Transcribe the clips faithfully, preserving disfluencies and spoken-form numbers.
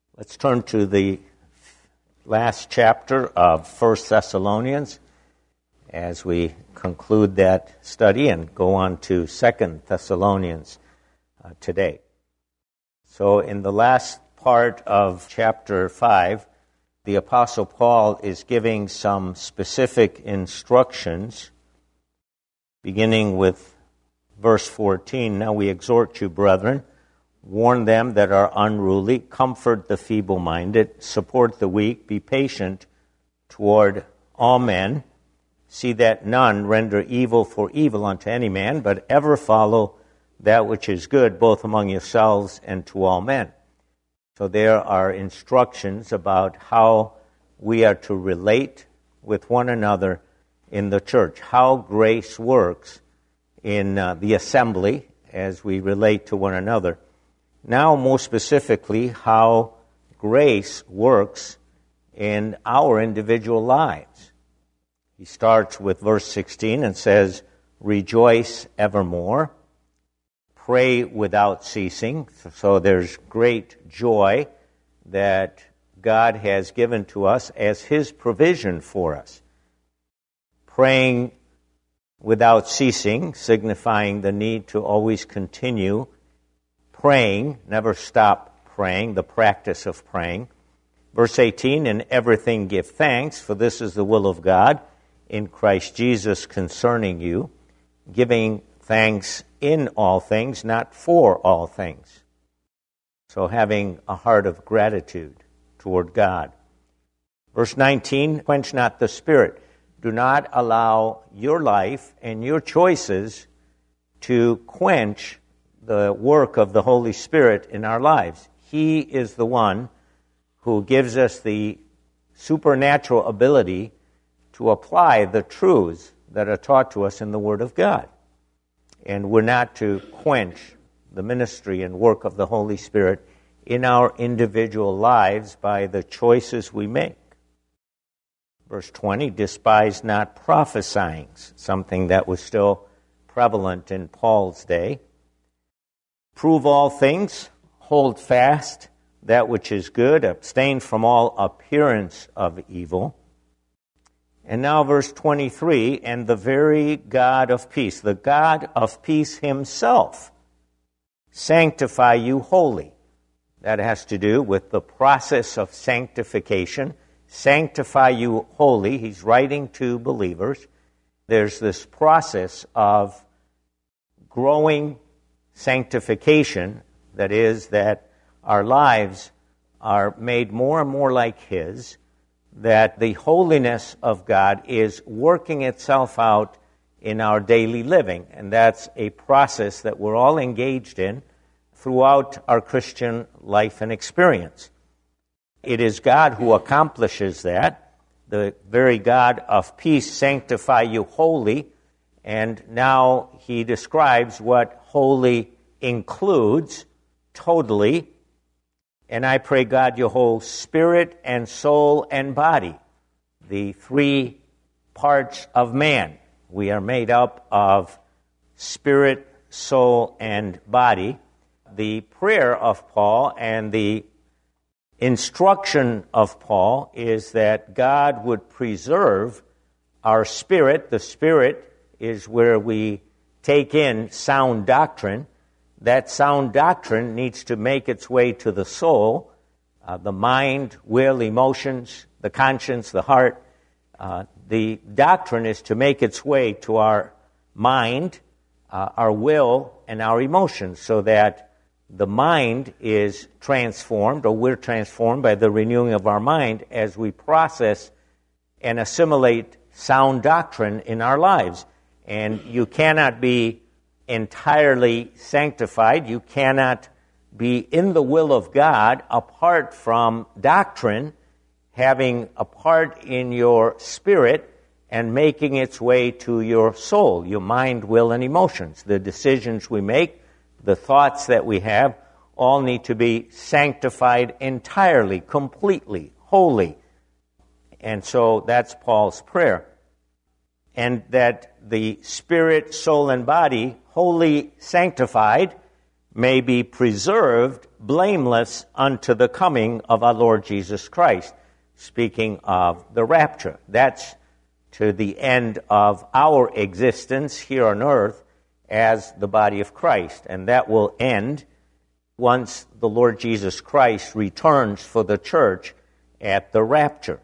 Let's turn to the last chapter of First Thessalonians as we conclude that study and go on to Second Thessalonians uh, today. So in the last part of chapter five, the Apostle Paul is giving some specific instructions, beginning with verse fourteen. Now we exhort you, brethren, warn them that are unruly, comfort the feeble-minded, support the weak, be patient toward all men. See that none render evil for evil unto any man, but ever follow that which is good, both among yourselves and to all men. So there are instructions about how we are to relate with one another in the church, how grace works in uh, the assembly as we relate to one another. Now, more specifically, how grace works in our individual lives. He starts with verse sixteen and says, rejoice evermore, pray without ceasing. So there's great joy that God has given to us as His provision for us. Praying without ceasing, signifying the need to always continue praying, never stop praying, the practice of praying. Verse eighteen, in everything give thanks, for this is the will of God in Christ Jesus concerning you, giving thanks in all things, not for all things. So having a heart of gratitude toward God. Verse nineteen, quench not the spirit. Do not allow your life and your choices to quench the work of the Holy Spirit in our lives. He is the one who gives us the supernatural ability to apply the truths that are taught to us in the Word of God. And we're not to quench the ministry and work of the Holy Spirit in our individual lives by the choices we make. Verse twenty, despise not prophesying, something that was still prevalent in Paul's day. Prove all things, hold fast that which is good, abstain from all appearance of evil. And now verse twenty-three, and the very God of peace, the God of peace Himself, sanctify you wholly. That has to do with the process of sanctification. Sanctify you wholly. He's writing to believers. There's this process of growing sanctification, that is, that our lives are made more and more like His, that the holiness of God is working itself out in our daily living. And that's a process that we're all engaged in throughout our Christian life and experience. It is God who accomplishes that. The very God of peace sanctify you wholly. And now he describes what holy includes totally. And I pray God your whole spirit and soul and body, the three parts of man. We are made up of spirit, soul, and body. The prayer of Paul and the instruction of Paul is that God would preserve our spirit. The spirit is where we take in sound doctrine. That sound doctrine needs to make its way to the soul, uh, the mind, will, emotions, the conscience, the heart. Uh, the doctrine is to make its way to our mind, uh, our will, and our emotions, so that the mind is transformed, or we're transformed by the renewing of our mind as we process and assimilate sound doctrine in our lives. And you cannot be entirely sanctified. You cannot be in the will of God apart from doctrine, having a part in your spirit and making its way to your soul, your mind, will, and emotions. The decisions we make, the thoughts that we have, all need to be sanctified entirely, completely, wholly. And so that's Paul's prayer. And that the spirit, soul, and body, wholly sanctified, may be preserved blameless unto the coming of our Lord Jesus Christ. Speaking of the rapture, that's to the end of our existence here on earth as the body of Christ. And that will end once the Lord Jesus Christ returns for the church at the rapture.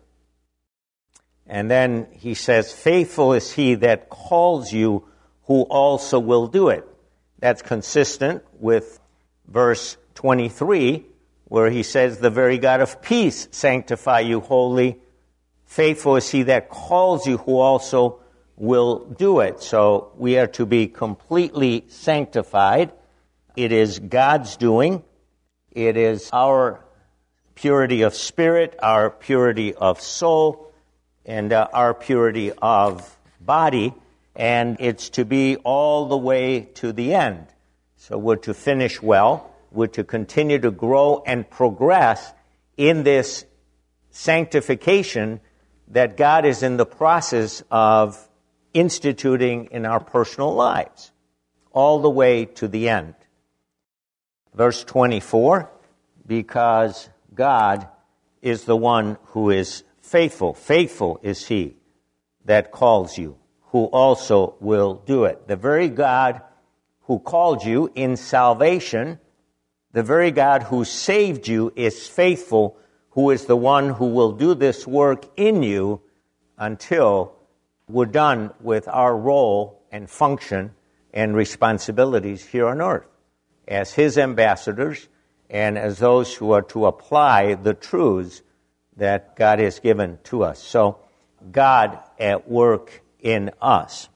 And then he says, faithful is he that calls you, who also will do it. That's consistent with verse twenty-three, where he says, the very God of peace sanctify you wholly. Faithful is he that calls you, who also will do it. So we are to be completely sanctified. It is God's doing. It is our purity of spirit, our purity of soul, and uh, our purity of body. And it's to be all the way to the end. So we're to finish well. We're to continue to grow and progress in this sanctification that God is in the process of instituting in our personal lives, all the way to the end. Verse twenty-four, because God is the one who is faithful. Faithful is he that calls you, who also will do it. The very God who called you in salvation, the very God who saved you is faithful, who is the one who will do this work in you until we're done with our role and function and responsibilities here on earth as his ambassadors and as those who are to apply the truths that God has given to us. So God at work in us.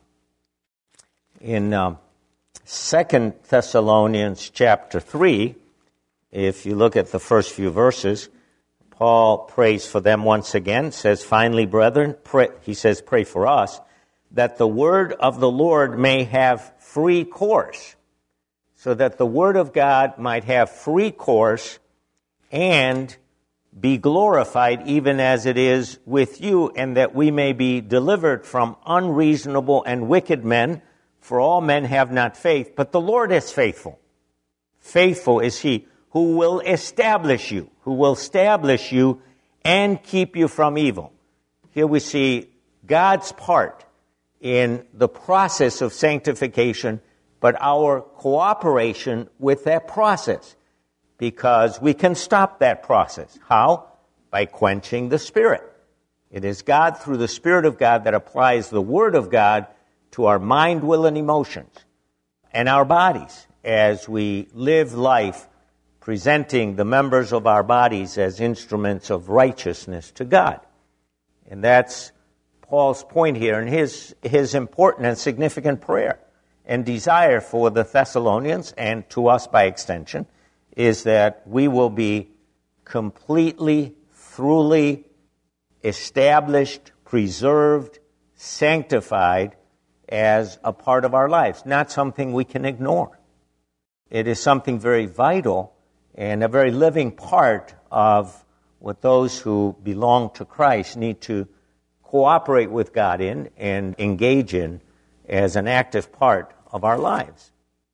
In um, Second Thessalonians chapter three, if you look at the first few verses, Paul prays for them once again, says, finally, brethren, pray, he says, pray for us, that the word of the Lord may have free course, so that the word of God might have free course and be glorified even as it is with you, and that we may be delivered from unreasonable and wicked men, for all men have not faith, but the Lord is faithful. Faithful is he who will establish you, who will establish you and keep you from evil. Here we see God's part in the process of sanctification, but our cooperation with that process, because we can stop that process. How? By quenching the Spirit. It is God, through the Spirit of God, that applies the Word of God to our mind, will, and emotions, and our bodies as we live life presenting the members of our bodies as instruments of righteousness to God. And that's Paul's point here, and his, his important and significant prayer and desire for the Thessalonians, and to us by extension, is that we will be completely, thoroughly established, preserved, sanctified as a part of our lives, not something we can ignore. It is something very vital and a very living part of what those who belong to Christ need to cooperate with God in and engage in as an active part of our lives.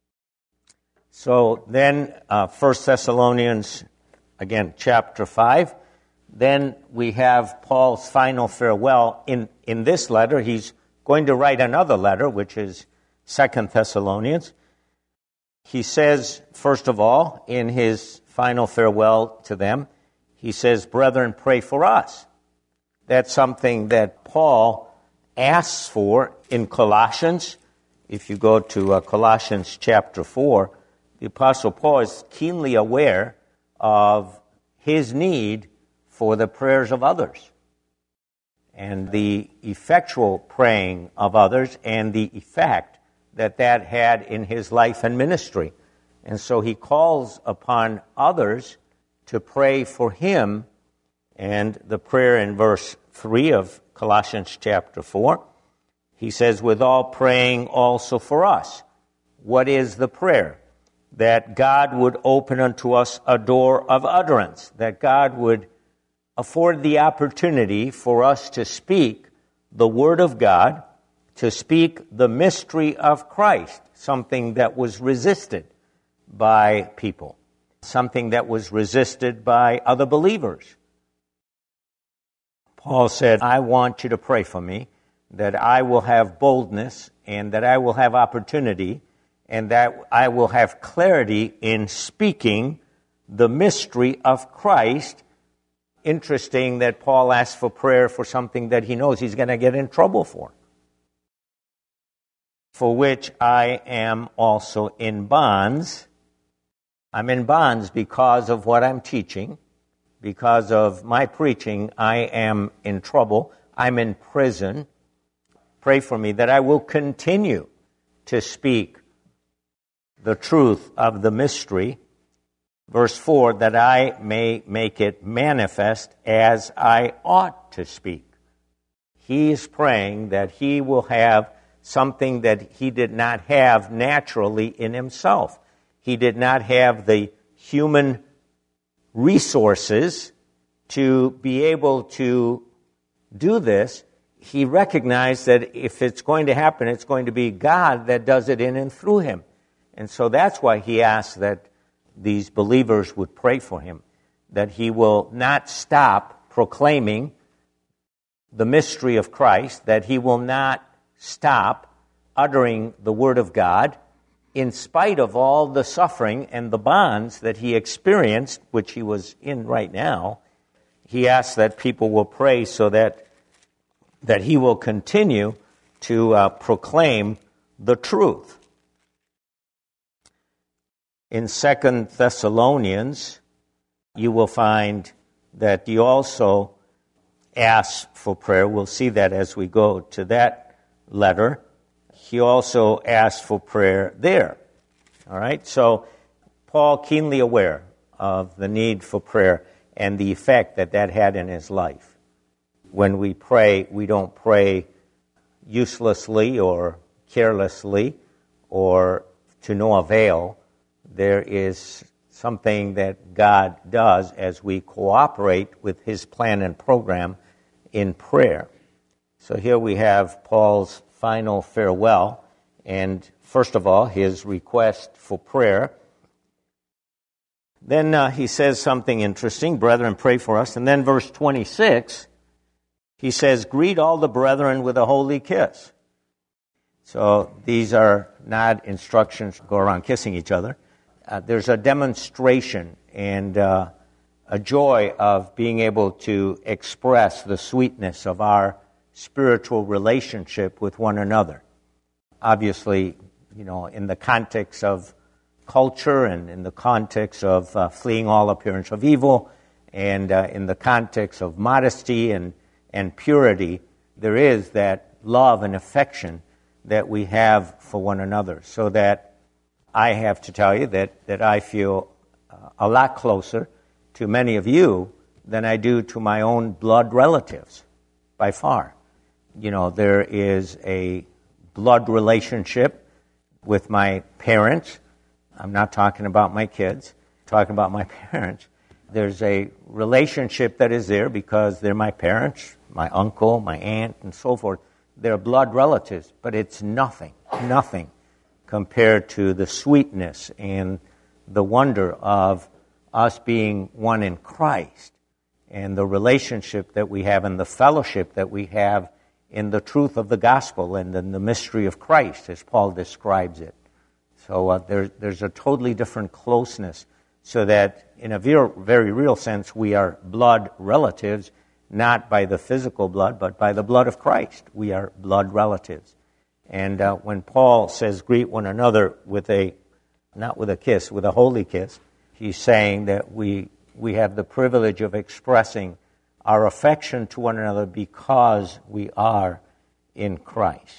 So then, uh, First Thessalonians, again, chapter five, then we have Paul's final farewell. In, in this letter, he's going to write another letter, which is Second Thessalonians. He says, first of all, in his final farewell to them, he says, brethren, pray for us. That's something that Paul asks for in Colossians. If you go to uh, Colossians chapter four, the Apostle Paul is keenly aware of his need for the prayers of others and the effectual praying of others and the effect that that had in his life and ministry. And so he calls upon others to pray for him. And the prayer in verse three of Colossians chapter four, he says, with all praying also for us. What is the prayer? That God would open unto us a door of utterance, that God would afford the opportunity for us to speak the Word of God, to speak the mystery of Christ, something that was resisted by people. something that was resisted by other believers. Paul said, I want you to pray for me, that I will have boldness and that I will have opportunity and that I will have clarity in speaking the mystery of Christ. Interesting that Paul asked for prayer for something that he knows he's going to get in trouble for. For which I am also in bonds. I'm in bonds because of what I'm teaching. Because of my preaching, I am in trouble. I'm in prison. Pray for me that I will continue to speak the truth of the mystery. Verse four, that I may make it manifest as I ought to speak. He is praying that he will have something that he did not have naturally in himself. He did not have the human resources to be able to do this. He recognized that if it's going to happen, it's going to be God that does it in and through him. And so that's why he asked that these believers would pray for him, that he will not stop proclaiming the mystery of Christ, that he will not stop uttering the word of God, in spite of all the suffering and the bonds that he experienced, which he was in right now. He asks that people will pray so that that he will continue to uh, proclaim the truth. In Second Thessalonians, you will find that he also asks for prayer. We'll see that as we go to that letter. He also asked for prayer there. All right? So Paul, keenly aware of the need for prayer and the effect that that had in his life. When we pray, we don't pray uselessly or carelessly or to no avail. There is something that God does as we cooperate with his plan and program in prayer. So here we have Paul's final farewell, and first of all, his request for prayer. Then uh, he says something interesting, brethren, pray for us. And then verse twenty-six, he says, greet all the brethren with a holy kiss. So these are not instructions to go around kissing each other. Uh, there's a demonstration and uh, a joy of being able to express the sweetness of our spiritual relationship with one another. Obviously, you know, in the context of culture and in the context of uh, fleeing all appearance of evil and uh, in the context of modesty and, and purity, there is that love and affection that we have for one another. So that I have to tell you that, that I feel uh, a lot closer to many of you than I do to my own blood relatives, by far. You know, there is a blood relationship with my parents. I'm not talking about my kids, I'm talking about my parents. There's a relationship that is there because they're my parents, my uncle, my aunt, and so forth. They're blood relatives, but it's nothing, nothing compared to the sweetness and the wonder of us being one in Christ and the relationship that we have and the fellowship that we have in the truth of the gospel and in the mystery of Christ, as Paul describes it. So uh, there, there's a totally different closeness, so that in a very, very real sense, we are blood relatives, not by the physical blood, but by the blood of Christ. We are blood relatives. And uh, when Paul says, greet one another with a, not with a kiss, with a holy kiss, he's saying that we we have the privilege of expressing our affection to one another because we are in Christ.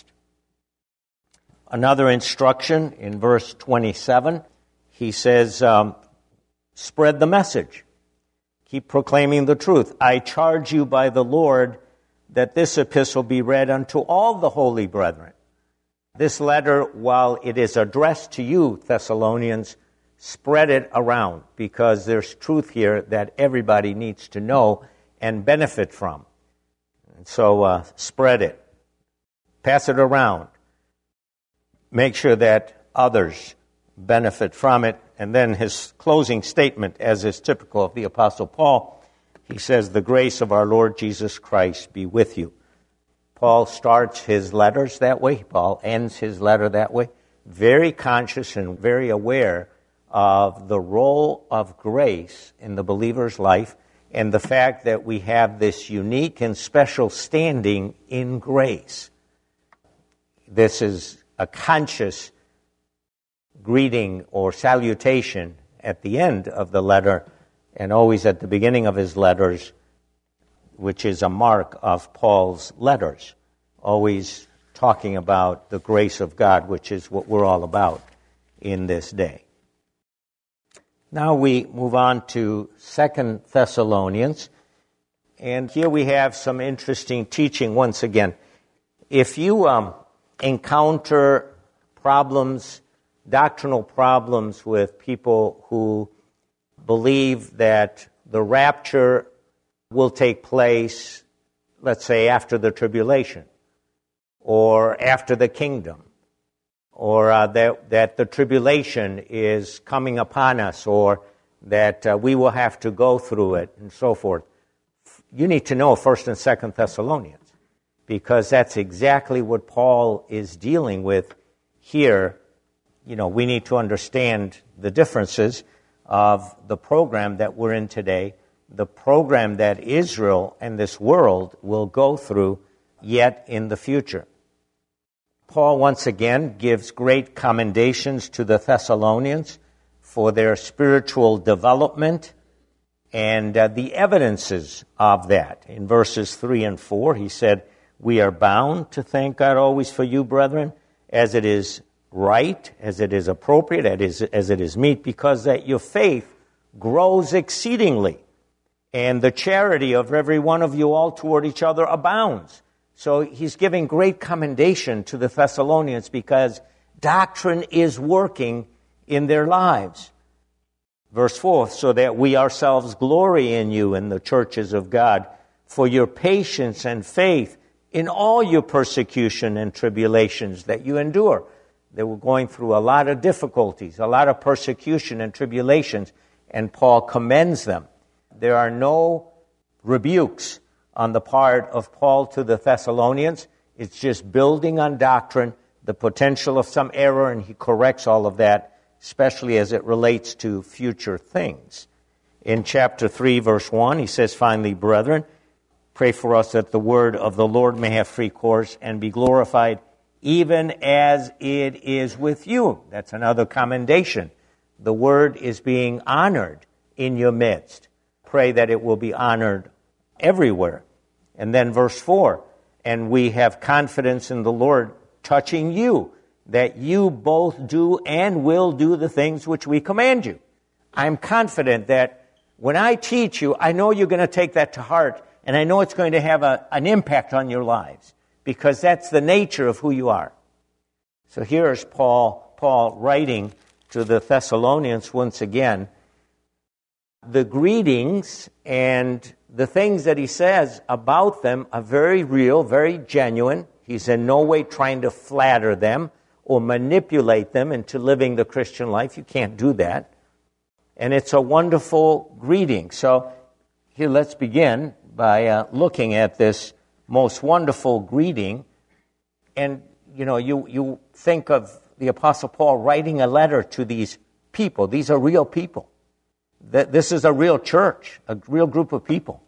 Another instruction in verse twenty-seven, he says, um, spread the message. Keep proclaiming the truth. I charge you by the Lord that this epistle be read unto all the holy brethren. This letter, while it is addressed to you, Thessalonians, spread it around, because there's truth here that everybody needs to know and benefit from. And so uh, spread it. Pass it around. Make sure that others benefit from it And then his closing statement, as is typical of the Apostle Paul, he says, "The grace of our Lord Jesus Christ be with you." Paul starts his letters that way. Paul ends his letter that way. Very conscious and very aware of the role of grace in the believer's life and the fact that we have this unique and special standing in grace. This is a conscious greeting or salutation at the end of the letter and always at the beginning of his letters, which is a mark of Paul's letters, always talking about the grace of God, which is what we're all about in this day. Now we move on to Second Thessalonians, and here we have some interesting teaching once again. If you um, encounter problems, doctrinal problems with people who believe that the rapture will take place, let's say, after the tribulation, or after the kingdom, or uh, that, that the tribulation is coming upon us, or that uh, we will have to go through it, and so forth. You need to know First and Second Thessalonians, because that's exactly what Paul is dealing with here. You know, we need to understand the differences of the program that we're in today, the program that Israel and this world will go through yet in the future. Paul once again gives great commendations to the Thessalonians for their spiritual development and uh, the evidences of that. In verses three and four, he said, "We are bound to thank God always for you, brethren, as it is right, as it is appropriate, as, as it is meet, because that your faith grows exceedingly, and the charity of every one of you all toward each other abounds." So he's giving great commendation to the Thessalonians because doctrine is working in their lives. Verse four, "So that we ourselves glory in you in the churches of God for your patience and faith in all your persecution and tribulations that you endure." They were going through a lot of difficulties, a lot of persecution and tribulations, and Paul commends them. There are no rebukes on the part of Paul to the Thessalonians. It's just building on doctrine, the potential of some error, and he corrects all of that, especially as it relates to future things. In chapter three, verse one, he says, "Finally, brethren, pray for us that the word of the Lord may have free course and be glorified, even as it is with you." That's another commendation. The word is being honored in your midst. Pray that it will be honored everywhere. And then verse four, "And we have confidence in the Lord touching you, that you both do and will do the things which we command you." I'm confident that when I teach you, I know you're going to take that to heart, and I know it's going to have a, an impact on your lives, because that's the nature of who you are. So here's Paul, Paul writing to the Thessalonians once again. The greetings and the things that he says about them are very real, very genuine. He's in no way trying to flatter them or manipulate them into living the Christian life. You can't do that. And it's a wonderful greeting. So here, let's begin by uh, looking at this most wonderful greeting. And, you know, you, you think of the Apostle Paul writing a letter to these people. These are real people. That this is a real church, a real group of people.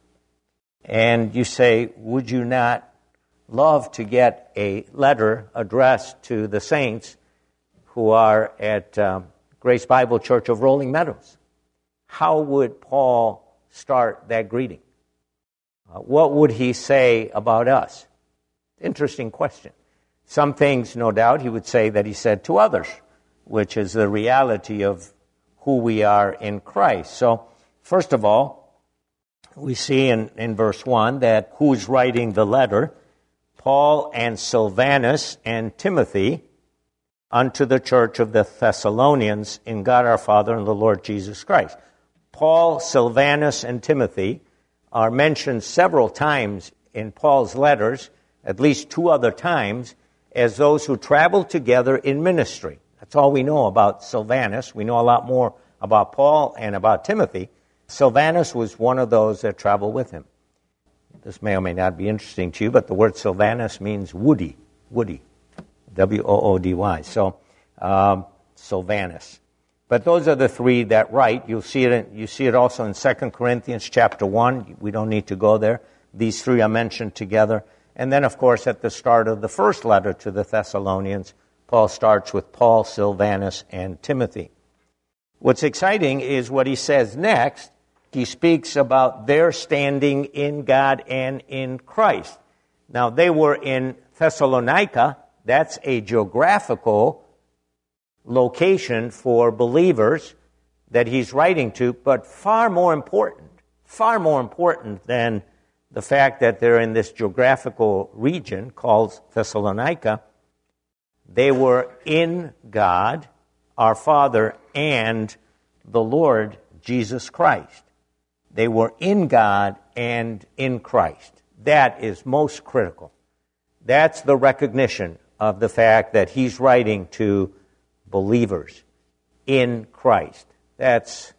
And you say, would you not love to get a letter addressed to the saints who are at um, Grace Bible Church of Rolling Meadows? How would Paul start that greeting? Uh, what would he say about us? Interesting question. Some things, no doubt, he would say that he said to others, which is the reality of who we are in Christ. So, first of all, we see in, in verse one that who's writing the letter? Paul and Silvanus and Timothy, unto the church of the Thessalonians in God our Father and the Lord Jesus Christ. Paul, Silvanus, and Timothy are mentioned several times in Paul's letters, at least two other times, as those who traveled together in ministry. That's all we know about Silvanus. We know a lot more about Paul and about Timothy. Silvanus was one of those that traveled with him. This may or may not be interesting to you, but the word Silvanus means woody, woody, W O O D Y. So, um, Silvanus. But those are the three that write. You'll see it. In, you see it also in Second Corinthians chapter one. We don't need to go there. These three are mentioned together. And then, of course, at the start of the first letter to the Thessalonians, Paul starts with Paul, Silvanus, and Timothy. What's exciting is what he says next. He speaks about their standing in God and in Christ. Now, they were in Thessalonica. That's a geographical location for believers that he's writing to, but far more important, far more important than the fact that they're in this geographical region called Thessalonica, they were in God, our Father, and the Lord Jesus Christ. They were in God and in Christ. That is most critical. That's the recognition of the fact that he's writing to believers in Christ. That's,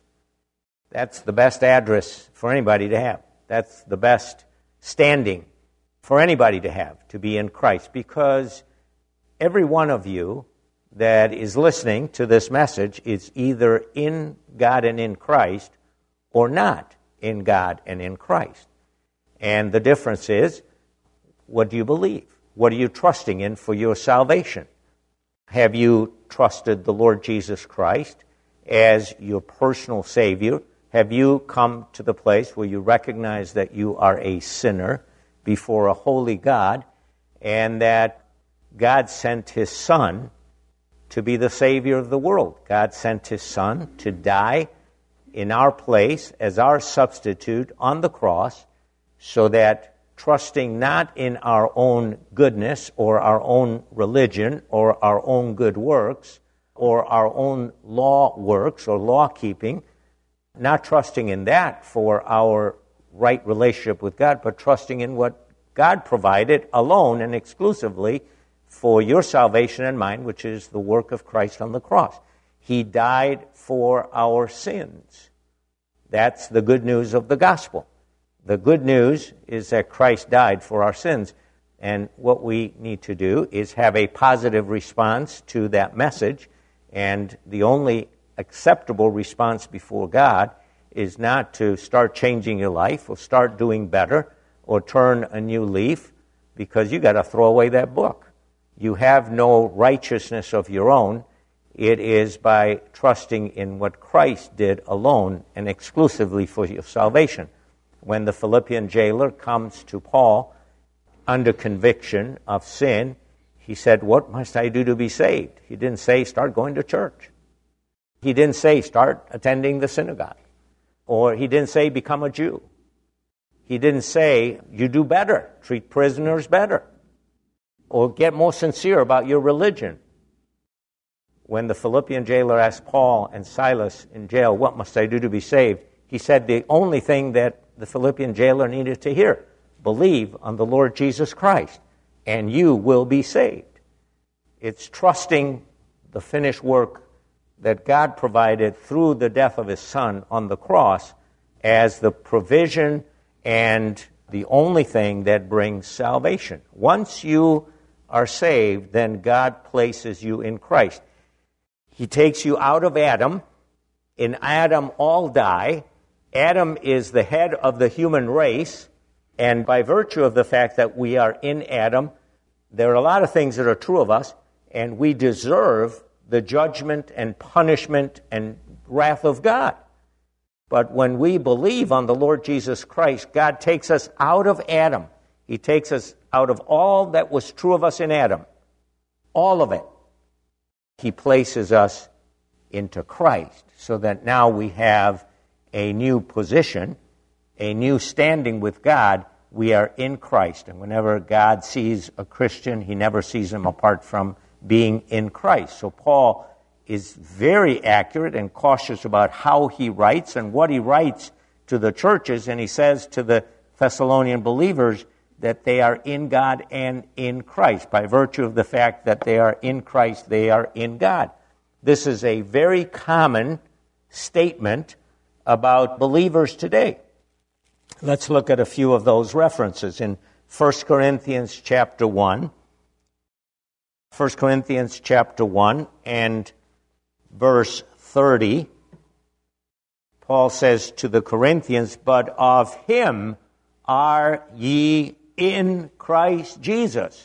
that's the best address for anybody to have. That's the best standing for anybody to have, to be in Christ, because every one of you that is listening to this message is either in God and in Christ or not in God and in Christ. And the difference is, what do you believe? What are you trusting in for your salvation? Have you trusted the Lord Jesus Christ as your personal Savior? Have you come to the place where you recognize that you are a sinner before a holy God and that God sent His Son to be the Savior of the world? God sent His Son to die in our place as our substitute on the cross, so that trusting not in our own goodness or our own religion or our own good works or our own law works or law keeping, not trusting in that for our right relationship with God, but trusting in what God provided alone and exclusively for your salvation and mine, which is the work of Christ on the cross. He died for our sins. That's the good news of the gospel. The good news is that Christ died for our sins, and what we need to do is have a positive response to that message, and the only acceptable response before God is not to start changing your life or start doing better or turn a new leaf, because you got to throw away that book. You have no righteousness of your own. It is by trusting in what Christ did alone and exclusively for your salvation. When the Philippian jailer comes to Paul under conviction of sin, he said, "What must I do to be saved?" He didn't say, start going to church. He didn't say, start attending the synagogue. Or he didn't say, become a Jew. He didn't say, you do better, treat prisoners better, or get more sincere about your religion. When the Philippian jailer asked Paul and Silas in jail, what must I do to be saved? He said the only thing that the Philippian jailer needed to hear, believe on the Lord Jesus Christ, and you will be saved. It's trusting the finished work that God provided through the death of His Son on the cross as the provision and the only thing that brings salvation. Once you are saved, then God places you in Christ. He takes you out of Adam. In Adam, all die. Adam is the head of the human race, and by virtue of the fact that we are in Adam, there are a lot of things that are true of us, and we deserve the judgment and punishment and wrath of God. But when we believe on the Lord Jesus Christ, God takes us out of Adam. He takes us out of all that was true of us in Adam. All of it. He places us into Christ, so that now we have a new position, a new standing with God. We are in Christ. And whenever God sees a Christian, He never sees him apart from being in Christ. So Paul is very accurate and cautious about how he writes and what he writes to the churches. And he says to the Thessalonian believers that they are in God and in Christ. By virtue of the fact that they are in Christ, they are in God. This is a very common statement about believers today. Let's look at a few of those references in First Corinthians chapter one. First Corinthians chapter one and verse thirty. Paul says to the Corinthians, "But of him are ye in Christ Jesus."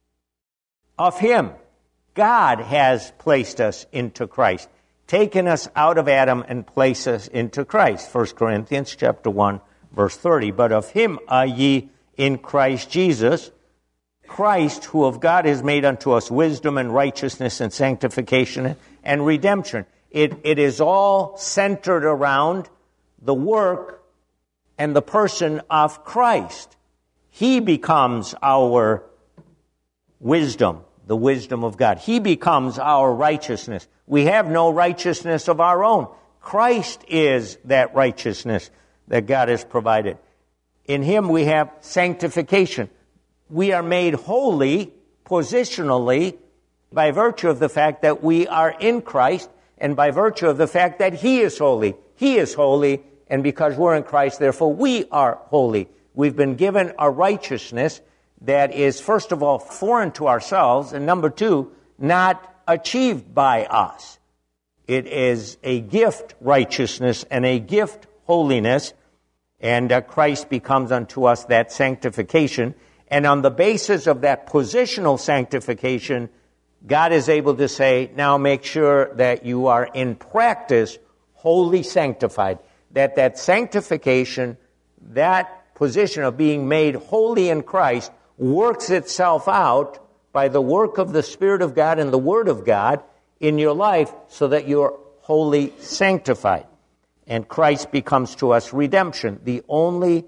Of him. God has placed us into Christ, taken us out of Adam and placed us into Christ. First Corinthians chapter one, verse thirty. "But of him are ye in Christ Jesus, Christ, who of God is made unto us wisdom and righteousness and sanctification and redemption." It, it is all centered around the work and the person of Christ. He becomes our wisdom, the wisdom of God. He becomes our righteousness. We have no righteousness of our own. Christ is that righteousness that God has provided. In him we have sanctification. We are made holy positionally by virtue of the fact that we are in Christ and by virtue of the fact that he is holy. He is holy, and because we're in Christ, therefore we are holy. We've been given a righteousness that is, first of all, foreign to ourselves, and number two, not achieved by us. It is a gift righteousness and a gift holiness, and uh, Christ becomes unto us that sanctification. And on the basis of that positional sanctification, God is able to say, now make sure that you are in practice wholly sanctified. That that sanctification, that position of being made holy in Christ, works itself out by the work of the Spirit of God and the Word of God in your life so that you're wholly sanctified. And Christ becomes to us redemption. The only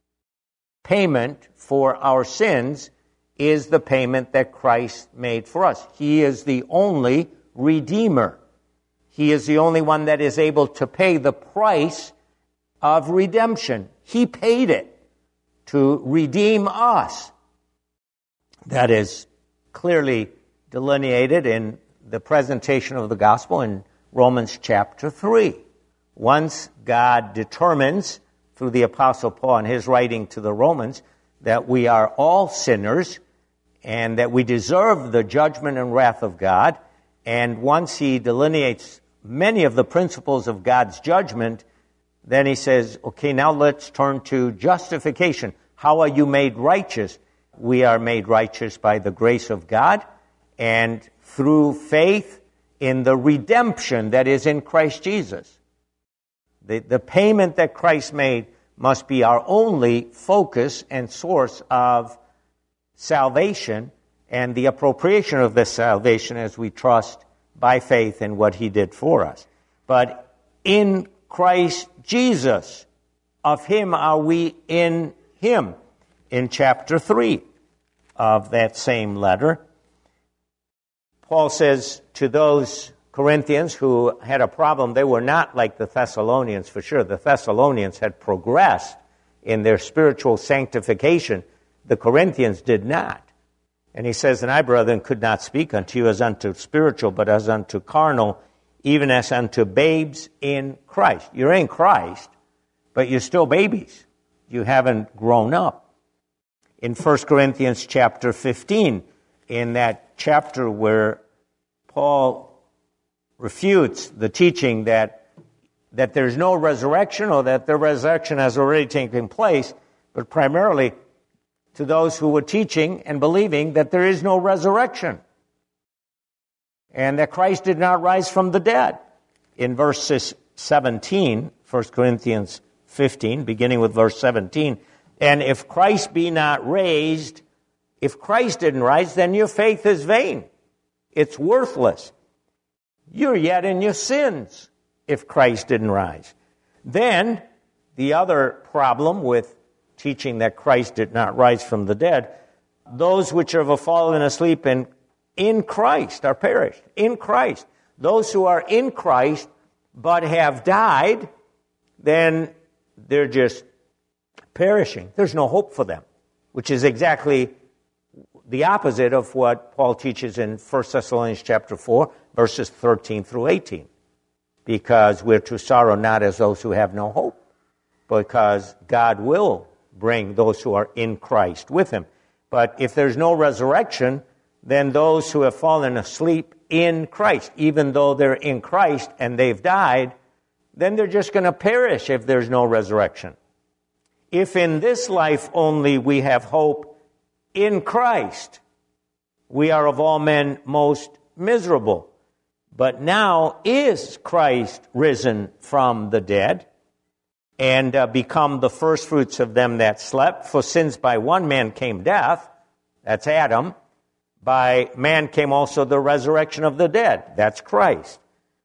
payment for our sins is the payment that Christ made for us. He is the only Redeemer. He is the only one that is able to pay the price of redemption. He paid it to redeem us. That is clearly delineated in the presentation of the gospel in Romans chapter three. Once God determines, through the Apostle Paul in his writing to the Romans, that we are all sinners and that we deserve the judgment and wrath of God, and once he delineates many of the principles of God's judgment, then he says, okay, now let's turn to justification. How are you made righteous? We are made righteous by the grace of God and through faith in the redemption that is in Christ Jesus. The, the payment that Christ made must be our only focus and source of salvation and the appropriation of this salvation as we trust by faith in what he did for us. But in Christ Jesus, of him are we in him. In chapter three of that same letter, Paul says to those Corinthians who had a problem, they were not like the Thessalonians for sure. The Thessalonians had progressed in their spiritual sanctification. The Corinthians did not. And he says, "And I, brethren, could not speak unto you as unto spiritual, but as unto carnal, even as unto babes in Christ." You're in Christ, but you're still babies. You haven't grown up. In First Corinthians chapter fifteen, in that chapter where Paul refutes the teaching that that there's no resurrection or that the resurrection has already taken place, but primarily to those who were teaching and believing that there is no resurrection and that Christ did not rise from the dead. In verse seventeen, First Corinthians fifteen, beginning with verse seventeen, "And if Christ be not raised," if Christ didn't rise, "then your faith is vain. It's worthless. You're yet in your sins if Christ didn't rise." Then, the other problem with teaching that Christ did not rise from the dead, those which have fallen asleep in, in Christ are perished. In Christ. Those who are in Christ but have died, then they're just perishing. There's no hope for them, which is exactly the opposite of what Paul teaches in First Thessalonians chapter four, verses thirteen through eighteen. Because we're to sorrow not as those who have no hope, because God will bring those who are in Christ with him. But if there's no resurrection, then those who have fallen asleep in Christ, even though they're in Christ and they've died, then they're just going to perish if there's no resurrection. If in this life only we have hope in Christ, we are of all men most miserable. But now is Christ risen from the dead and uh, become the firstfruits of them that slept? For since by one man came death, that's Adam, by man came also the resurrection of the dead, that's Christ.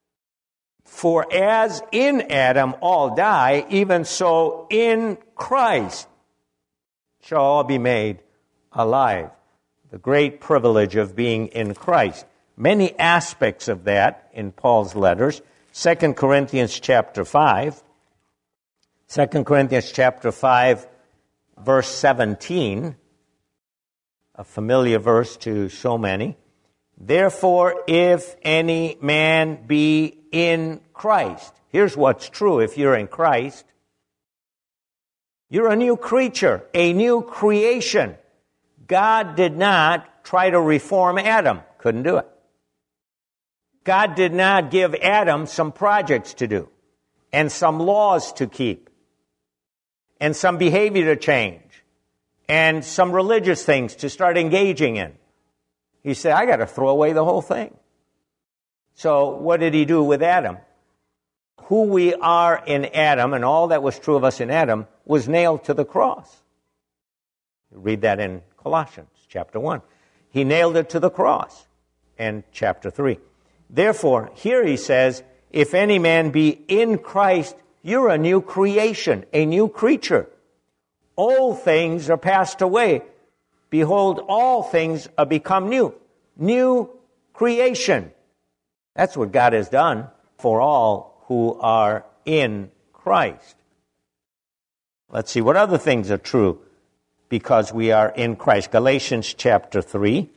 For as in Adam all die, even so in Christ shall all be made alive. The great privilege of being in Christ. Many aspects of that in Paul's letters. Second Corinthians chapter five. Second Corinthians chapter five, verse seventeen. A familiar verse to so many. Therefore, if any man be in Christ. Here's what's true if you're in Christ. You're a new creature, a new creation. God did not try to reform Adam. Couldn't do it. God did not give Adam some projects to do and some laws to keep and some behavior to change and some religious things to start engaging in. He said, I got to throw away the whole thing. So what did he do with Adam? Who we are in Adam and all that was true of us in Adam was nailed to the cross. You read that in Colossians chapter one. He nailed it to the cross in chapter three. Therefore, here he says, if any man be in Christ, you're a new creation, a new creature. Old things are passed away. Behold, all things are become new. New creation. That's what God has done for all who are in Christ. Let's see what other things are true because we are in Christ. Galatians chapter three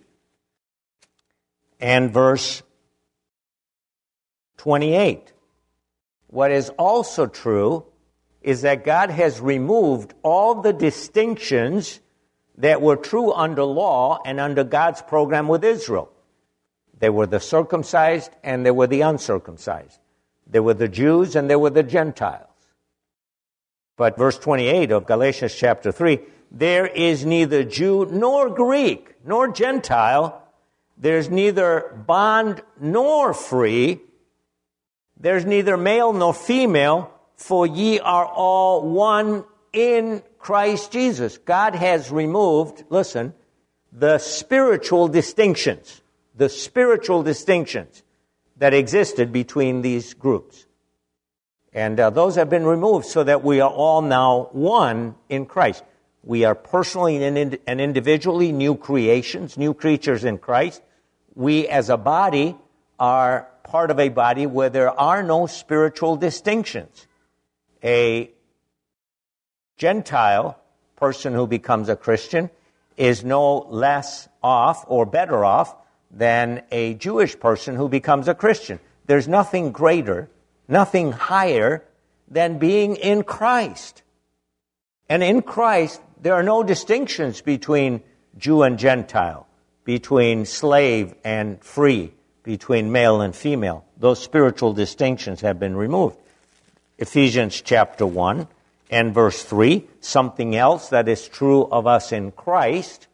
and verse twenty-eight. What is also true is that God has removed all the distinctions that were true under law and under God's program with Israel. There were the circumcised and there were the uncircumcised. There were the Jews and there were the Gentiles. But verse twenty-eight of Galatians chapter three, there is neither Jew nor Greek nor Gentile. There's neither bond nor free. There's neither male nor female, for ye are all one in Christ Jesus. God has removed, listen, the spiritual distinctions, the spiritual distinctions that existed between these groups. And uh, those have been removed so that we are all now one in Christ. We are personally and, ind- and individually new creations, new creatures in Christ. We as a body are part of a body where there are no spiritual distinctions. A Gentile person who becomes a Christian is no less off or better off than a Jewish person who becomes a Christian. There's nothing greater, nothing higher than being in Christ. And in Christ, there are no distinctions between Jew and Gentile, between slave and free, between male and female. Those spiritual distinctions have been removed. Ephesians chapter one and verse three, something else that is true of us in Christ.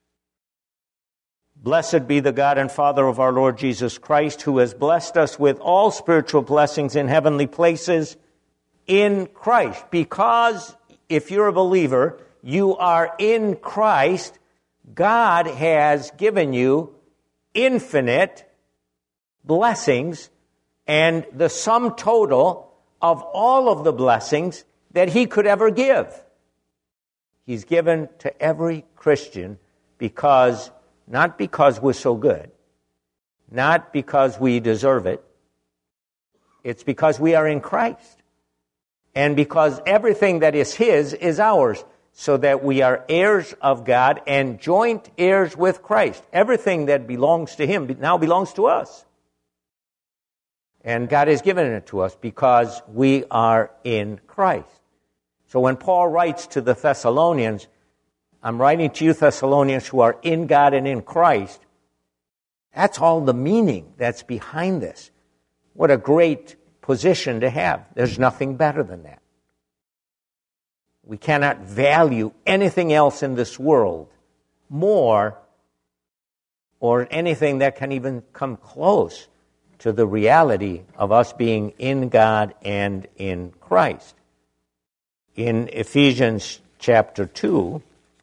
Blessed be the God and Father of our Lord Jesus Christ, who has blessed us with all spiritual blessings in heavenly places in Christ. Because if you're a believer, you are in Christ, God has given you infinite blessings and the sum total of all of the blessings that he could ever give. He's given to every Christian because, not because we're so good, not because we deserve it, it's because we are in Christ. And because everything that is his is ours. so that we are heirs of God and joint heirs with Christ. Everything that belongs to him now belongs to us. And God has given it to us because we are in Christ. So when Paul writes to the Thessalonians, I'm writing to you Thessalonians who are in God and in Christ, that's all the meaning that's behind this. What a great position to have. There's nothing better than that. We cannot value anything else in this world more, or anything that can even come close to the reality of us being in God and in Christ. In Ephesians chapter two,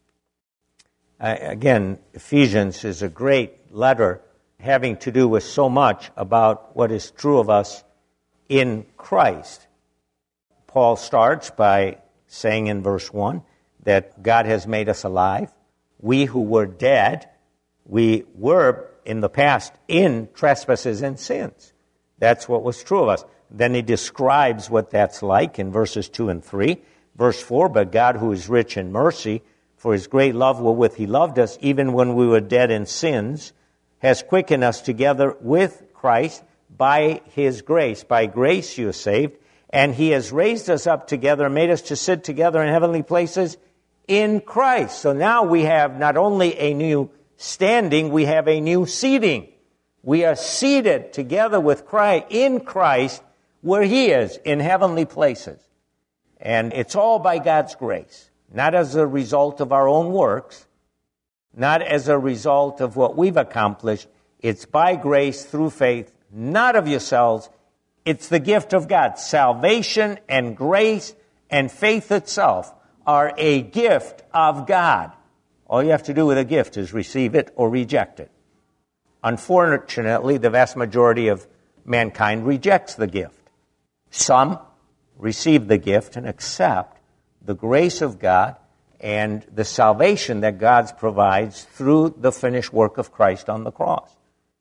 uh, again, Ephesians is a great letter having to do with so much about what is true of us in Christ. Paul starts by saying in verse one that God has made us alive. We who were dead, we were in the past in trespasses and sins. That's what was true of us. Then he describes what that's like in verses two and three. Verse four, but God who is rich in mercy, for his great love wherewith he loved us, even when we were dead in sins, has quickened us together with Christ by his grace. By grace you are saved, and he has raised us up together and made us to sit together in heavenly places in Christ. So now we have not only a new standing, we have a new seating. We are seated together with Christ, in Christ, where he is, in heavenly places. And it's all by God's grace, not as a result of our own works, not as a result of what we've accomplished. It's by grace through faith, not of yourselves. It's the gift of God. Salvation and grace and faith itself are a gift of God. All you have to do with a gift is receive it or reject it. Unfortunately, the vast majority of mankind rejects the gift. Some receive the gift and accept the grace of God and the salvation that God provides through the finished work of Christ on the cross.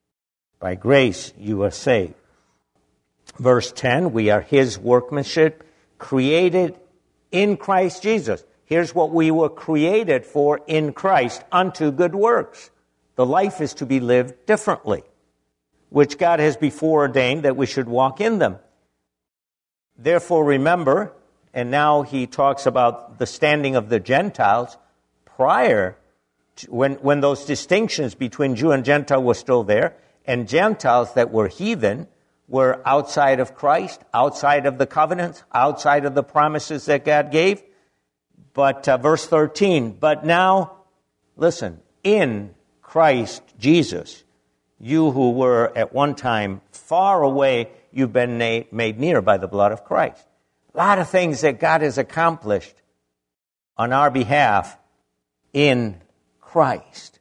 By grace you are saved. Verse ten, we are his workmanship, created in Christ Jesus. Here's what we were created for in Christ, unto good works. The life is to be lived differently, which God has before ordained that we should walk in them. Therefore remember, and now he talks about the standing of the Gentiles prior to when, when those distinctions between Jew and Gentile were still there, and Gentiles that were heathen were outside of Christ, outside of the covenants, outside of the promises that God gave. But uh, verse thirteen, but now, listen, in Christ Jesus, you who were at one time far away, you've been na- made near by the blood of Christ. A lot of things that God has accomplished on our behalf in Christ.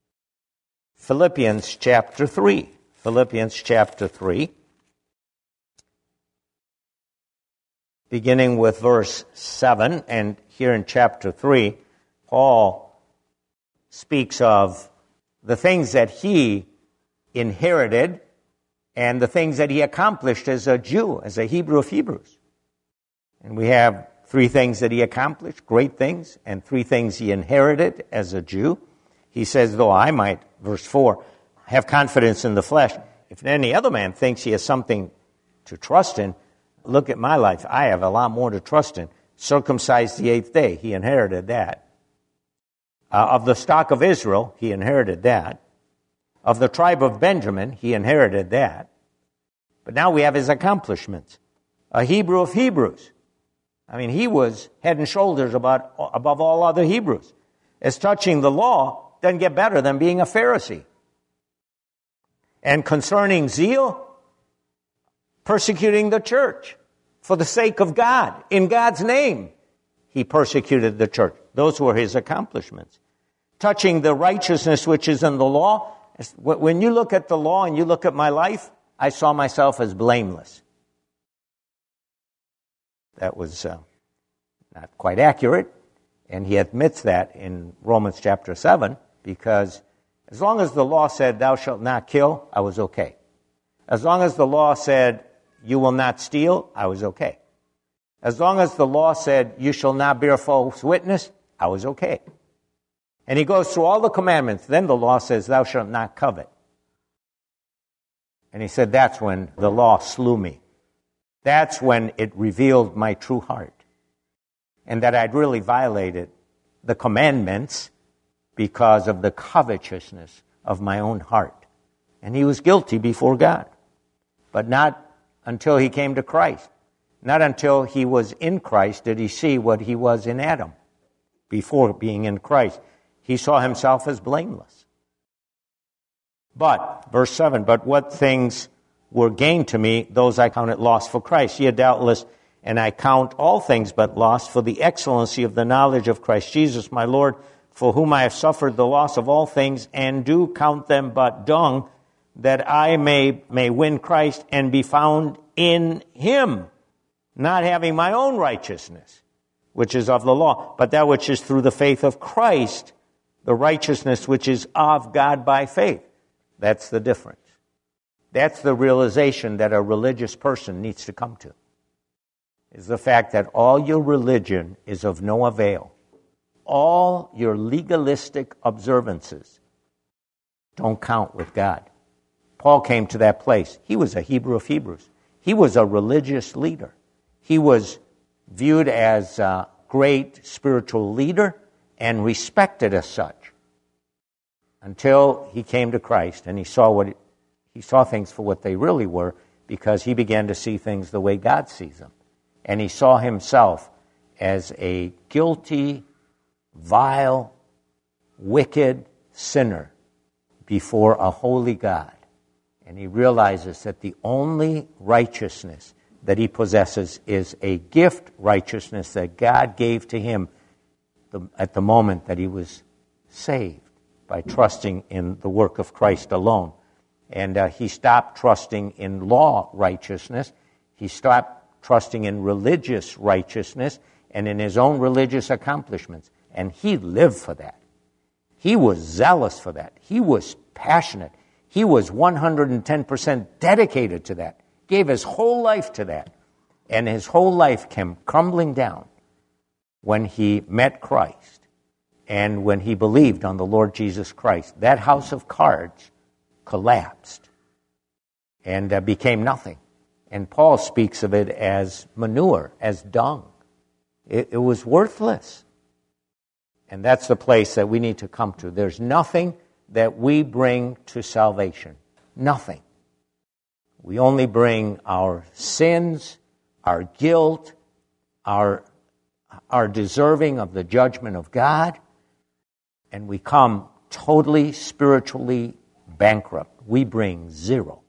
Philippians chapter three. Philippians chapter three. Beginning with verse seven, and here in chapter three, Paul speaks of the things that he inherited and the things that he accomplished as a Jew, as a Hebrew of Hebrews. And we have three things that he accomplished, great things, and three things he inherited as a Jew. He says, though I might, verse four, have confidence in the flesh, if any other man thinks he has something to trust in, look at my life. I have a lot more to trust in. Circumcised the eighth day, he inherited that. Uh, of the stock of Israel, he inherited that. Of the tribe of Benjamin, he inherited that. But now we have his accomplishments. A Hebrew of Hebrews. I mean, he was head and shoulders about, above all other Hebrews. As touching the law, doesn't get better than being a Pharisee. And concerning zeal, persecuting the church for the sake of God. In God's name, he persecuted the church. Those were his accomplishments. Touching the righteousness which is in the law, when you look at the law and you look at my life, I saw myself as blameless. That was uh, not quite accurate, and he admits that in Romans chapter seven, because as long as the law said, thou shalt not kill, I was okay. As long as the law said, you will not steal, I was okay. As long as the law said, you shall not bear false witness, I was okay. And he goes through all the commandments. Then the law says, thou shalt not covet. And he said, that's when the law slew me. That's when it revealed my true heart. And that I'd really violated the commandments because of the covetousness of my own heart. And he was guilty before God. But not until he came to Christ. Not until he was in Christ did he see what he was in Adam. Before being in Christ, he saw himself as blameless. But, verse seven, but what things were gained to me, those I counted loss for Christ. Yea, doubtless, and I count all things but loss for the excellency of the knowledge of Christ Jesus my Lord, for whom I have suffered the loss of all things, and do count them but dung, that I may, may win Christ and be found in him, not having my own righteousness, which is of the law, but that which is through the faith of Christ, the righteousness which is of God by faith. That's the difference. That's the realization that a religious person needs to come to, is the fact that all your religion is of no avail. All your legalistic observances don't count with God. Paul came to that place. He was a Hebrew of Hebrews. He was a religious leader. He was viewed as a great spiritual leader and respected as such until he came to Christ and he saw what it, he saw things for what they really were, because he began to see things the way God sees them. And he saw himself as a guilty, vile, wicked sinner before a holy God. And he realizes that the only righteousness that he possesses is a gift righteousness that God gave to him at the moment that he was saved by trusting in the work of Christ alone. And uh, he stopped trusting in law righteousness. He stopped trusting in religious righteousness and in his own religious accomplishments. And he lived for that. He was zealous for that. He was passionate. He was one hundred ten percent dedicated to that. Gave his whole life to that. And his whole life came crumbling down when he met Christ and when he believed on the Lord Jesus Christ. That house of cards collapsed and uh, became nothing. And Paul speaks of it as manure, as dung. It, it was worthless. And that's the place that we need to come to. There's nothing that we bring to salvation. Nothing. We only bring our sins, our guilt, our, our deserving of the judgment of God, and we come totally spiritually bankrupt. We bring zero.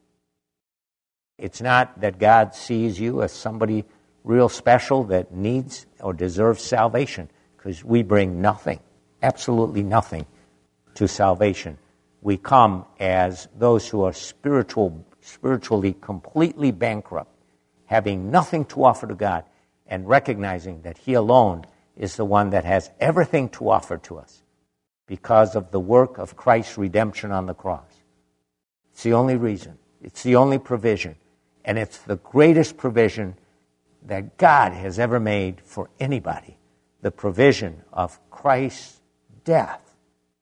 It's not that God sees you as somebody real special that needs or deserves salvation, because we bring nothing, absolutely nothing to salvation. We come as those who are spiritual, spiritually completely bankrupt, having nothing to offer to God, and recognizing that He alone is the one that has everything to offer to us because of the work of Christ's redemption on the cross. It's the only reason. It's the only provision. And it's the greatest provision that God has ever made for anybody. The provision of Christ's death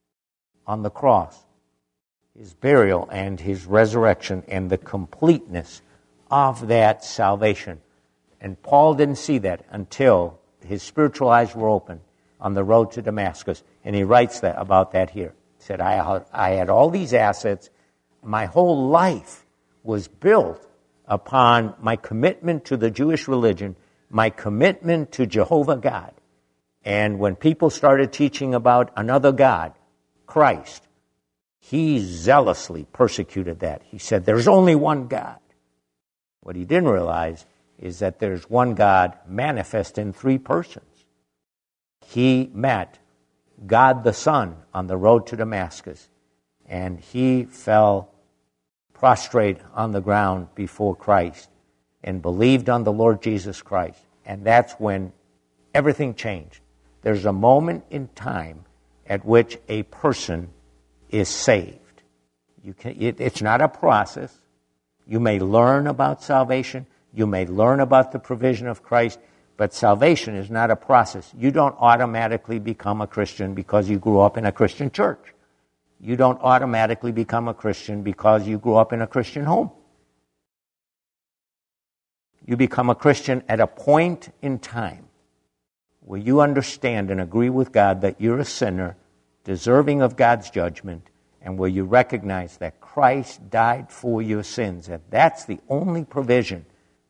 on the cross, His burial and His resurrection, and the completeness of that salvation. And Paul didn't see that until his spiritual eyes were opened on the road to Damascus. And he writes that about that here. He said, I, I had all these assets. My whole life was built upon my commitment to the Jewish religion, my commitment to Jehovah God. And when people started teaching about another God, Christ, he zealously persecuted that. He said, there's only one God. What he didn't realize is that there's one God manifest in three persons. He met God the Son on the road to Damascus, and he fell prostrate on the ground before Christ and believed on the Lord Jesus Christ. And that's when everything changed. There's a moment in time at which a person is saved. You can, it, it's not a process. You may learn about salvation. You may learn about the provision of Christ, But salvation is not a process. You don't automatically become a Christian because you grew up in a Christian church. You don't automatically become a Christian because you grew up in a Christian home. You become a Christian at a point in time where you understand and agree with God that you're a sinner, deserving of God's judgment, and where you recognize that Christ died for your sins. And that's the only provision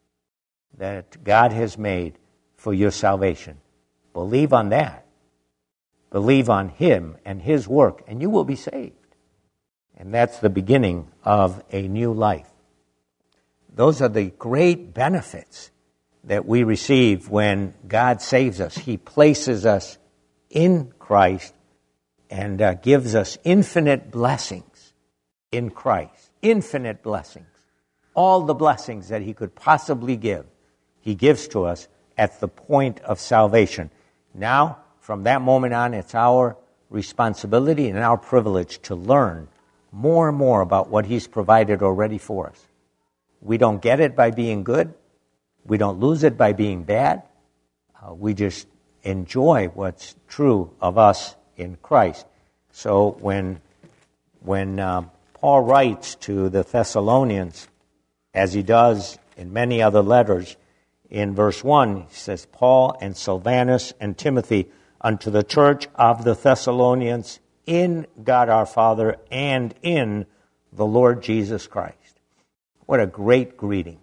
that God has made for your salvation. Believe on that. Believe on Him and His work, and you will be saved. And that's the beginning of a new life. Those are the great benefits that we receive when God saves us. He places us in Christ and uh, gives us infinite blessings in Christ. Infinite blessings. All the blessings that He could possibly give, He gives to us at the point of salvation. Now, from that moment on, it's our responsibility and our privilege to learn more and more about what He's provided already for us. We don't get it by being good. We don't lose it by being bad. Uh, we just enjoy what's true of us in Christ. So when, when uh, Paul writes to the Thessalonians, as he does in many other letters, in verse one, he says, Paul and Silvanus and Timothy unto the church of the Thessalonians in God our Father and in the Lord Jesus Christ. What a great greeting.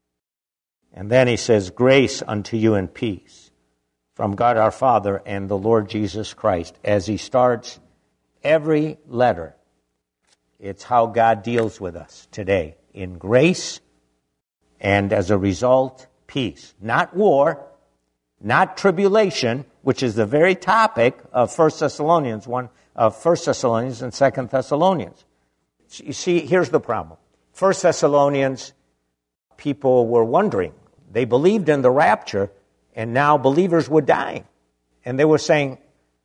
And then he says, grace unto you and peace from God our Father and the Lord Jesus Christ. As he starts every letter, it's how God deals with us today. In grace, and as a result, peace. Not war, not tribulation, which is the very topic of First Thessalonians one, of First Thessalonians and Second Thessalonians. You see, here's the problem. First Thessalonians, people were wondering. They believed in the rapture, and now believers were dying. And they were saying,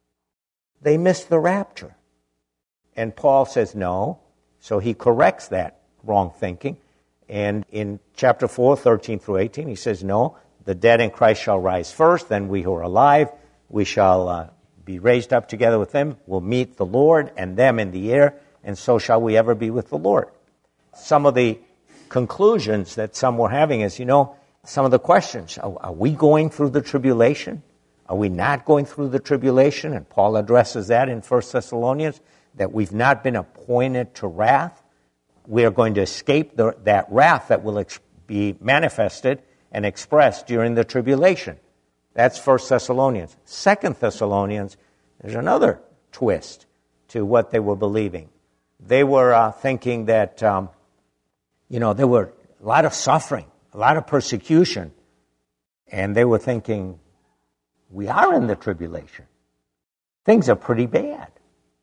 they missed the rapture. And Paul says, no. So he corrects that wrong thinking. And in chapter four, thirteen through eighteen, he says, no, the dead in Christ shall rise first, then we who are alive, we shall uh, be raised up together with them. We'll meet the Lord and them in the air, and so shall we ever be with the Lord. Some of the conclusions that some were having is, you know, some of the questions, are, are we going through the tribulation? Are we not going through the tribulation? And Paul addresses that in First Thessalonians, that we've not been appointed to wrath. We are going to escape the, that wrath that will ex- be manifested and expressed during the tribulation. That's First Thessalonians. Second Thessalonians, there's another twist to what they were believing. They were uh, thinking that, um, you know, there were a lot of suffering, a lot of persecution, and they were thinking, we are in the tribulation. Things are pretty bad.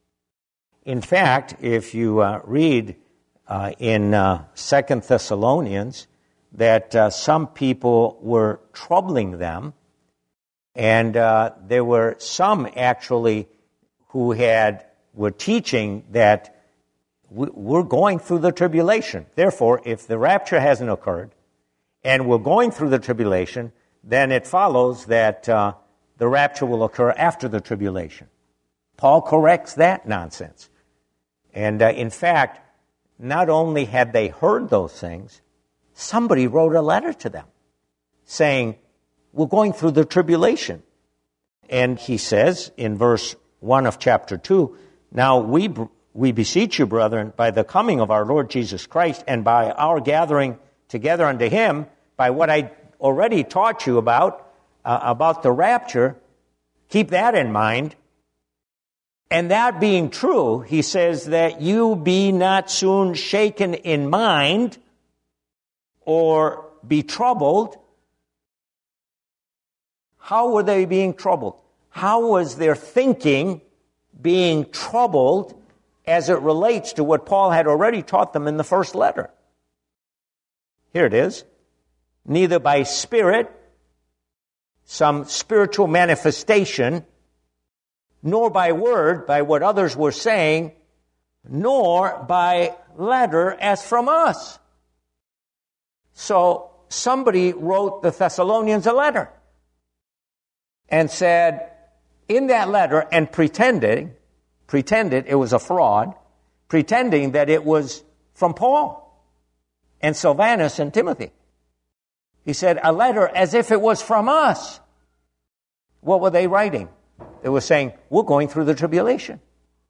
In fact, if you uh, read uh, in uh, Second Thessalonians, that uh, some people were troubling them, and uh, there were some actually who had were teaching that we're going through the tribulation. Therefore, if the rapture hasn't occurred, and we're going through the tribulation, then it follows that uh, the rapture will occur after the tribulation. Paul corrects that nonsense. And uh, in fact, not only had they heard those things, somebody wrote a letter to them saying, we're going through the tribulation. And he says in verse one of chapter two, now we we beseech you, brethren, by the coming of our Lord Jesus Christ and by our gathering together unto Him, by what I already taught you about, uh, about the rapture, keep that in mind. And that being true, he says that you be not soon shaken in mind or be troubled. How were they being troubled? How was their thinking being troubled as it relates to what Paul had already taught them in the first letter? Here it is. Neither by spirit, some spiritual manifestation, nor by word, by what others were saying, nor by letter as from us. So somebody wrote the Thessalonians a letter and said in that letter, and pretending, pretended it was a fraud, pretending that it was from Paul and Silvanus and Timothy. He said a letter as if it was from us. What were they writing? They were saying, we're going through the tribulation.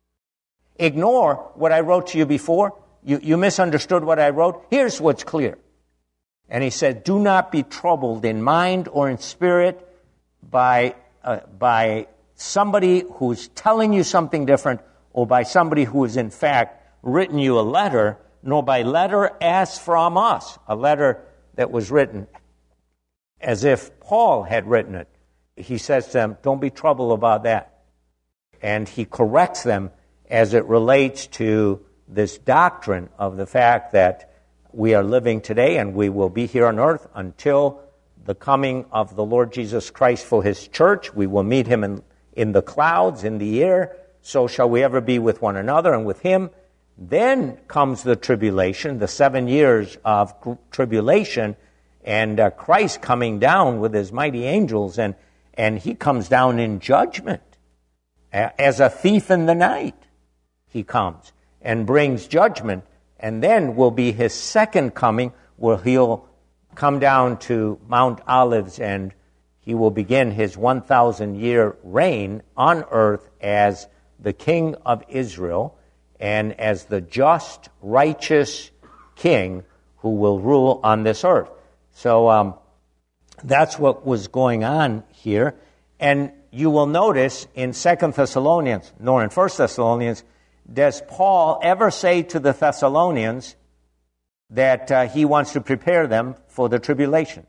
Ignore what I wrote to you before. You, you misunderstood what I wrote. Here's what's clear. And he said, do not be troubled in mind or in spirit by uh, by somebody who's telling you something different, or by somebody who has in fact written you a letter, nor by letter as from us, a letter that was written as if Paul had written it. He says to them, don't be troubled about that. And he corrects them as it relates to this doctrine of the fact that we are living today and we will be here on earth until the coming of the Lord Jesus Christ for his church. We will meet him in, in the clouds, in the air. So shall we ever be with one another and with him. Then comes the tribulation, the seven years of tribulation, and uh, Christ coming down with his mighty angels, and, and he comes down in judgment. As a thief in the night, he comes and brings judgment, and then will be his second coming, where he'll come down to Mount Olives, and he will begin his one thousand year reign on earth as the King of Israel, and as the just, righteous king who will rule on this earth. So um, that's what was going on here. And you will notice in Second Thessalonians, nor in First Thessalonians, does Paul ever say to the Thessalonians that uh, he wants to prepare them for the tribulation.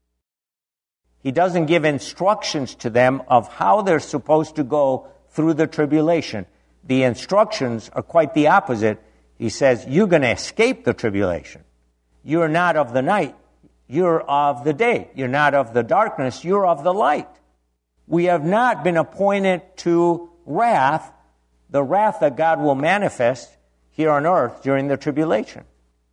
He doesn't give instructions to them of how they're supposed to go through the tribulation. The instructions are quite the opposite. He says, you're going to escape the tribulation. You're not of the night. You're of the day. You're not of the darkness. You're of the light. We have not been appointed to wrath, the wrath that God will manifest here on earth during the tribulation.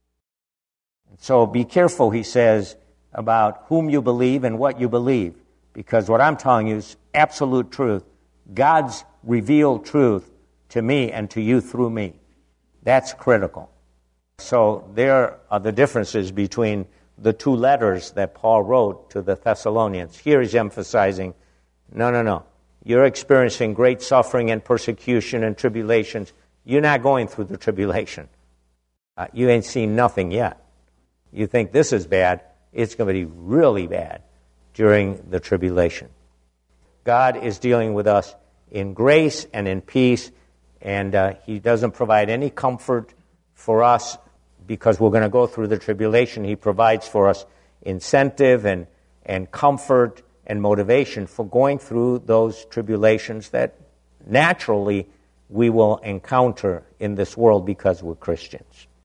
So be careful, he says, about whom you believe and what you believe, because what I'm telling you is absolute truth. God's revealed truth to me and to you through me. That's critical. So there are the differences between the two letters that Paul wrote to the Thessalonians. Here he's emphasizing, no, no, no. You're experiencing great suffering and persecution and tribulations. You're not going through the tribulation. Uh, you ain't seen nothing yet. You think this is bad. It's going to be really bad during the tribulation. God is dealing with us in grace and in peace, and uh, he doesn't provide any comfort for us because we're going to go through the tribulation. He provides for us incentive and, and comfort and motivation for going through those tribulations that naturally we will encounter in this world because we're Christians.